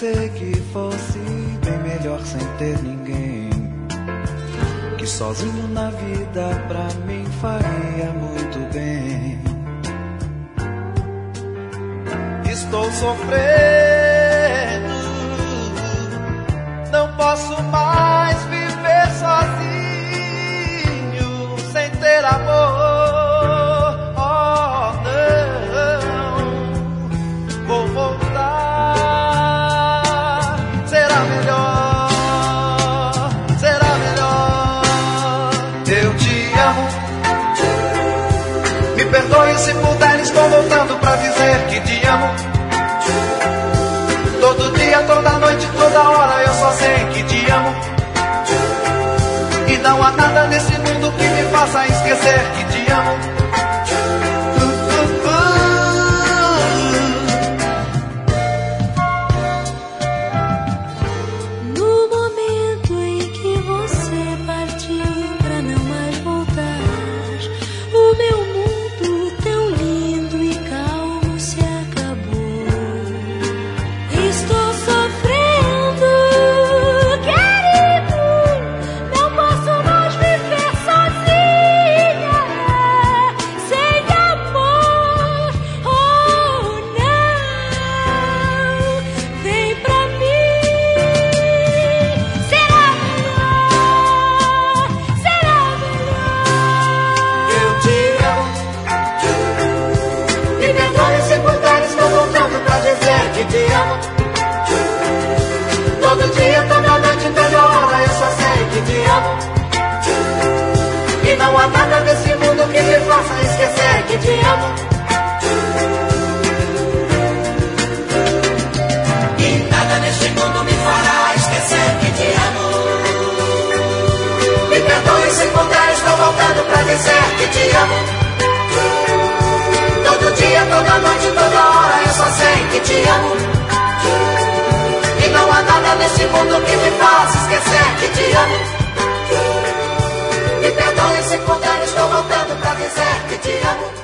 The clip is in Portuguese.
pensei que fosse bem melhor sem ter ninguém, que sozinho na vida pra mim faria muito bem. Estou sofrendo, não posso mais viver sozinho sem ter amor. Oh, não, vou voltar. Será melhor, será melhor. Eu te amo. Me perdoe se puder, estou voltando pra dizer que te amo. Todo dia, toda noite, toda hora eu só sei que te amo. E não há nada nesse mundo que me faça esquecer que te amo. No momento em que você partiu pra não mais voltar, o meu mundo tão lindo e calmo se acabou. Estou sofrendo, querido, não posso mais viver sozinha, sem amor. Oh, não, vem pra mim. Será melhor, será melhor. Eu te amo. Me perdoe se puder, estou voltando pra dizer que te amo. Todo dia, toda noite, toda hora eu só sei que te amo. E não há nada nesse mundo que me faça esquecer que te amo. E nada neste mundo me fará esquecer que te amo. Me perdoe se puder, estou voltando pra dizer que te amo. Todo dia, toda noite, toda hora eu só sei que te amo. E não há nada nesse mundo que me faça esquecer que te amo. Me perdoe se puder, estou voltando pra dizer que te amo.